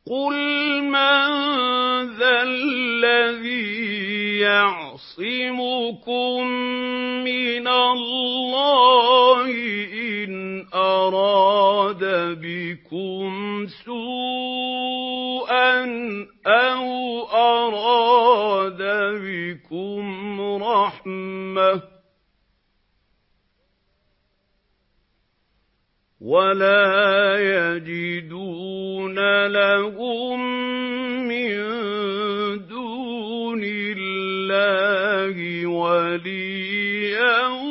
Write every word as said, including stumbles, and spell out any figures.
قُلْ مَن ذَا الَّذِي يَعْصِمُكُم مِّنَ اللَّهِ إِنْ أَرَادَ بِكُمْ سُوءًا أَوْ أَرَادَ بِكُمْ رَحْمَةً وَلَا يَجِدُونَ لَهُم مِّن دُونِ اللَّهِ وَلِيًّا